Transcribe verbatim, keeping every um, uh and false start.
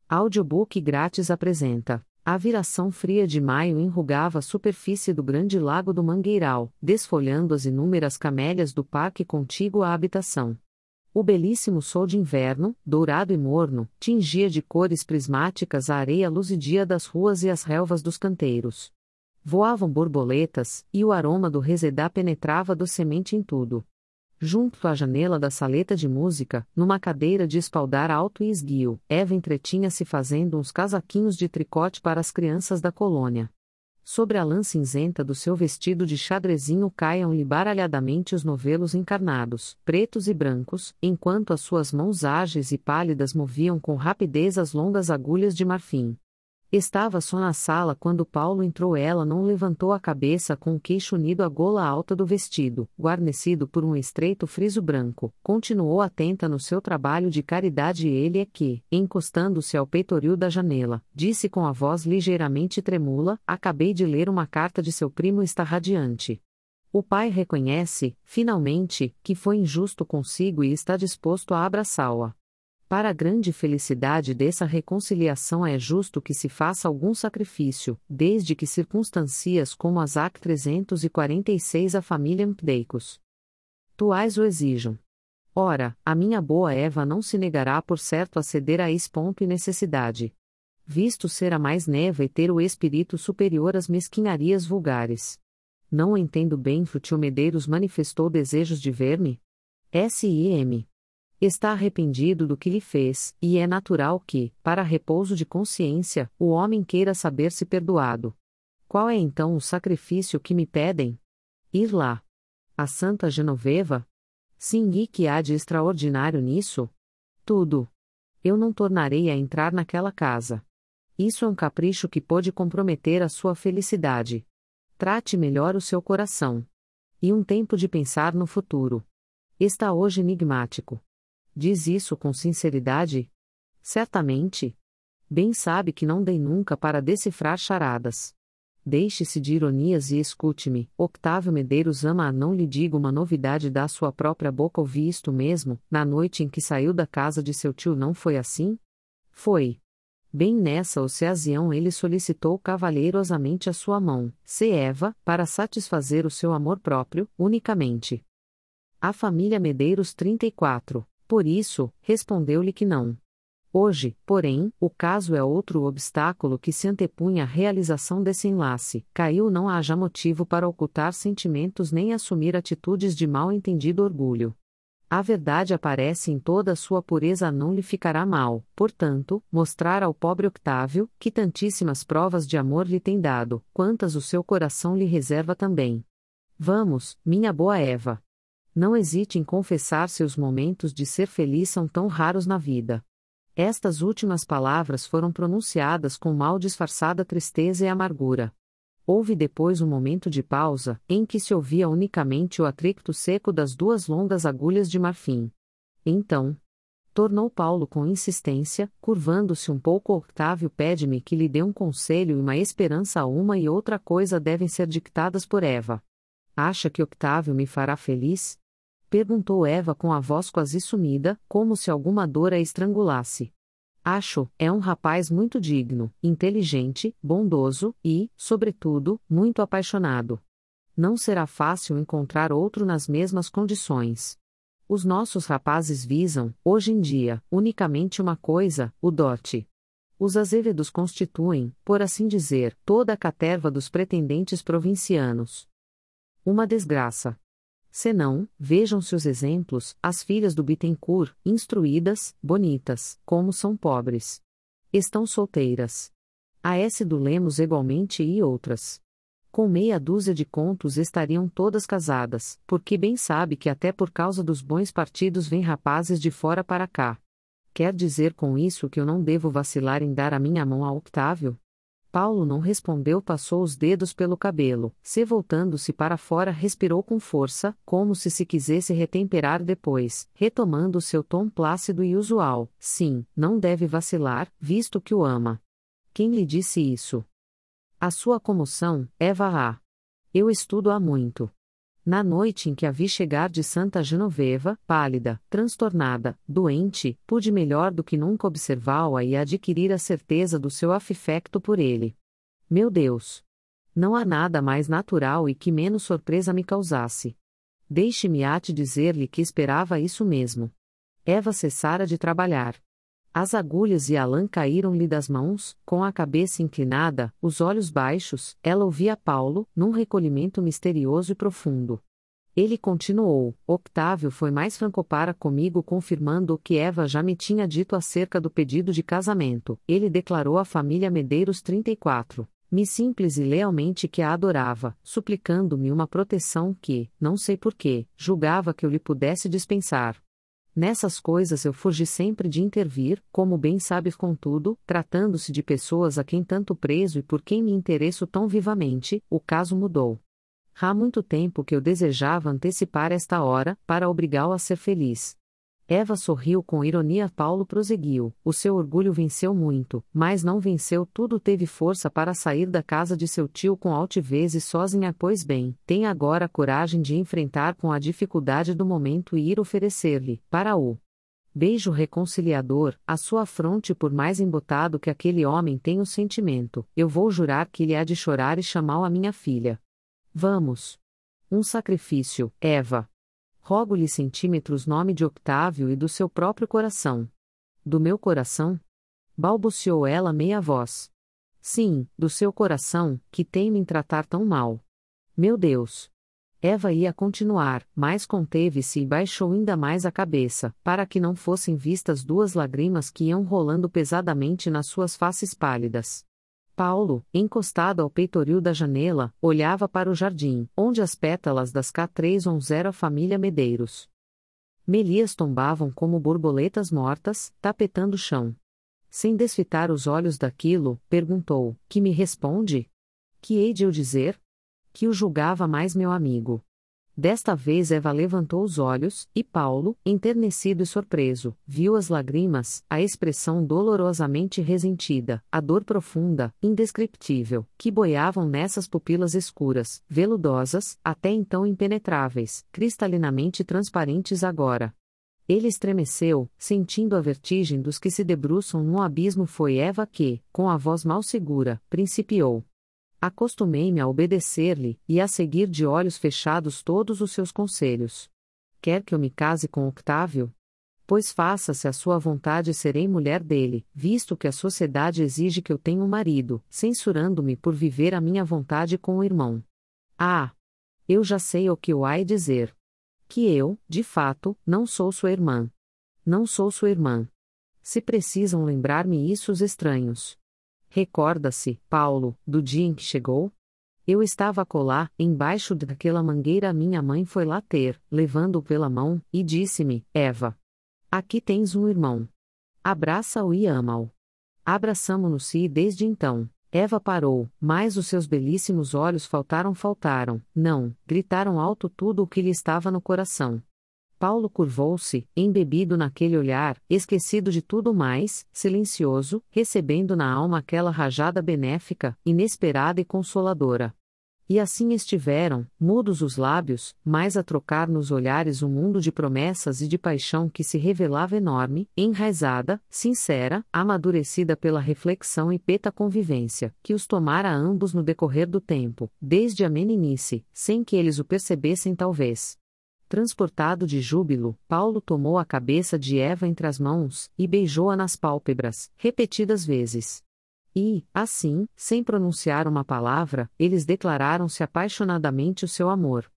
Audiobook grátis apresenta: A viração fria de maio enrugava a superfície do grande lago do Mangueiral, desfolhando as inúmeras camélias do parque contíguo à habitação. O belíssimo sol de inverno, dourado e morno, tingia de cores prismáticas a areia luzidia das ruas e as relvas dos canteiros. Voavam borboletas, e o aroma do resedá penetrava docemente em tudo. Junto à janela da saleta de música, numa cadeira de espaldar alto e esguio, Eva entretinha-se fazendo uns casaquinhos de tricote para as crianças da colônia. Sobre a lã cinzenta do seu vestido de xadrezinho caiam-lhe baralhadamente os novelos encarnados, pretos e brancos, enquanto as suas mãos ágeis e pálidas moviam com rapidez as longas agulhas de marfim. Estava só na sala quando Paulo entrou. Ela não levantou a cabeça, com o queixo unido à gola alta do vestido, guarnecido por um estreito friso branco. Continuou atenta no seu trabalho de caridade e ele é que, encostando-se ao peitoril da janela, disse com a voz ligeiramente tremula: acabei de ler uma carta de seu primo, está radiante. O pai reconhece, finalmente, que foi injusto consigo e está disposto a abraçá-la. Para a grande felicidade dessa reconciliação é justo que se faça algum sacrifício, desde que circunstâncias como as A C trezentos e quarenta e seis a família Mpdeicos tuais o exijam. Ora, a minha boa Eva não se negará por certo a ceder a esse ponto e necessidade. Visto ser a mais neva e ter o espírito superior às mesquinharias vulgares. Não entendo bem. Frutil Medeiros manifestou desejos de ver-me? Sim. Está arrependido do que lhe fez, e é natural que, para repouso de consciência, o homem queira saber-se perdoado. Qual é então o sacrifício que me pedem? Ir lá. A Santa Genoveva? Sim, e que há de extraordinário nisso? Tudo. Eu não tornarei a entrar naquela casa. Isso é um capricho que pode comprometer a sua felicidade. Trate melhor o seu coração. E um tempo de pensar no futuro. Está hoje enigmático. Diz isso com sinceridade? Certamente. Bem sabe que não dei nunca para decifrar charadas. Deixe-se de ironias e escute-me. Octávio Medeiros ama. Não lhe digo uma novidade da sua própria boca. Ouvi isto mesmo, na noite em que saiu da casa de seu tio. Não foi assim? Foi. Bem nessa ocasião ele solicitou cavalheirosamente a sua mão, se Eva, para satisfazer o seu amor próprio, unicamente. A família Medeiros trinta e quatro. Por isso, respondeu-lhe que não. Hoje, porém, o caso é outro. O obstáculo que se antepunha à realização desse enlace caiu. Não haja motivo para ocultar sentimentos nem assumir atitudes de mal-entendido orgulho. A verdade aparece em toda a sua pureza. Não lhe ficará mal, portanto, mostrar ao pobre Octávio, que tantíssimas provas de amor lhe tem dado, quantas o seu coração lhe reserva também. Vamos, minha boa Eva. Não hesite em confessar. Seus momentos de ser feliz são tão raros na vida. Estas últimas palavras foram pronunciadas com mal disfarçada tristeza e amargura. Houve depois um momento de pausa, em que se ouvia unicamente o atrito seco das duas longas agulhas de marfim. Então, tornou Paulo com insistência, curvando-se um pouco. Octávio pede-me que lhe dê um conselho e uma esperança. Uma e outra coisa devem ser dictadas por Eva. Acha que Octávio me fará feliz? Perguntou Eva com a voz quase sumida, como se alguma dor a estrangulasse. Acho, é um rapaz muito digno, inteligente, bondoso e, sobretudo, muito apaixonado. Não será fácil encontrar outro nas mesmas condições. Os nossos rapazes visam, hoje em dia, unicamente uma coisa, o dote. Os Azevedos constituem, por assim dizer, toda a caterva dos pretendentes provincianos. Uma desgraça. Senão, vejam-se os exemplos, as filhas do Bittencourt, instruídas, bonitas, como são pobres. Estão solteiras. A S do Lemos igualmente e outras. Com meia dúzia de contos estariam todas casadas, porque bem sabe que até por causa dos bons partidos vêm rapazes de fora para cá. Quer dizer com isso que eu não devo vacilar em dar a minha mão a Octávio? Paulo não respondeu. Passou os dedos pelo cabelo, se voltando-se para fora respirou com força, como se se quisesse retemperar depois, retomando seu tom plácido e usual. Sim, não deve vacilar, visto que o ama. Quem lhe disse isso? A sua comoção, Eva. Ah. Eu estudo há muito. Na noite em que a vi chegar de Santa Genoveva, pálida, transtornada, doente, pude melhor do que nunca observá-la e adquirir a certeza do seu afifecto por ele. Meu Deus! Não há nada mais natural e que menos surpresa me causasse. Deixe-me te dizer-lhe que esperava isso mesmo. Eva cessara de trabalhar. As agulhas e a lã caíram-lhe das mãos, com a cabeça inclinada, os olhos baixos, ela ouvia Paulo, num recolhimento misterioso e profundo. Ele continuou: Octávio foi mais franco para comigo, confirmando o que Eva já me tinha dito acerca do pedido de casamento. Ele declarou à família Medeiros trinta e quatro, me simples e lealmente que a adorava, suplicando-me uma proteção que, não sei porquê, julgava que eu lhe pudesse dispensar. Nessas coisas eu fugi sempre de intervir, como bem sabes, contudo, tratando-se de pessoas a quem tanto prezo e por quem me interesso tão vivamente, o caso mudou. Há muito tempo que eu desejava antecipar esta hora, para obrigá-lo a ser feliz. Eva sorriu com ironia. Paulo prosseguiu: o seu orgulho venceu muito, mas não venceu tudo. Teve força para sair da casa de seu tio com altivez e sozinha. Pois bem, tem agora a coragem de enfrentar com a dificuldade do momento e ir oferecer-lhe, para o beijo reconciliador, a sua fronte. Por mais embotado que aquele homem tenha o sentimento, eu vou jurar que ele há de chorar e chamá-lo a minha filha. Vamos. Um sacrifício, Eva. Rogo-lhe centímetros nome de Octávio e do seu próprio coração. Do meu coração? Balbuciou ela meia voz. Sim, do seu coração, que tem-me em tratar tão mal. Meu Deus! Eva ia continuar, mas conteve-se e baixou ainda mais a cabeça, para que não fossem vistas duas lágrimas que iam rolando pesadamente nas suas faces pálidas. Paulo, encostado ao peitoril da janela, olhava para o jardim, onde as pétalas das K três onzeram a família Medeiros. Melias tombavam como borboletas mortas, tapetando o chão. Sem desfitar os olhos daquilo, perguntou: que me responde? Que hei de eu dizer? Que o julgava mais meu amigo. Desta vez Eva levantou os olhos, e Paulo, enternecido e surpreso, viu as lágrimas, a expressão dolorosamente resentida, a dor profunda, indescritível, que boiavam nessas pupilas escuras, veludosas, até então impenetráveis, cristalinamente transparentes agora. Ele estremeceu, sentindo a vertigem dos que se debruçam num abismo. Foi Eva que, com a voz mal segura, principiou. Acostumei-me a obedecer-lhe, e a seguir de olhos fechados todos os seus conselhos. Quer que eu me case com Octávio? Pois faça-se a sua vontade e serei mulher dele, visto que a sociedade exige que eu tenha um marido, censurando-me por viver a minha vontade com o irmão. Ah! Eu já sei o que eu hei dizer. Que eu, de fato, não sou sua irmã. Não sou sua irmã. Se precisam lembrar-me isso os estranhos. Recorda-se, Paulo, do dia em que chegou? Eu estava acolá, embaixo daquela mangueira. Minha mãe foi lá ter, levando-o pela mão, e disse-me: Eva, aqui tens um irmão. Abraça-o e ama-o. Abraçamo-nos e desde então, Eva parou, mas os seus belíssimos olhos faltaram faltaram, não, gritaram alto tudo o que lhe estava no coração. Paulo curvou-se, embebido naquele olhar, esquecido de tudo mais, silencioso, recebendo na alma aquela rajada benéfica, inesperada e consoladora. E assim estiveram, mudos os lábios, mas a trocar nos olhares um mundo de promessas e de paixão que se revelava enorme, enraizada, sincera, amadurecida pela reflexão e peta convivência, que os tomara ambos no decorrer do tempo, desde a meninice, sem que eles o percebessem talvez. Transportado de júbilo, Paulo tomou a cabeça de Eva entre as mãos, e beijou-a nas pálpebras, repetidas vezes. E, assim, sem pronunciar uma palavra, eles declararam-se apaixonadamente o seu amor.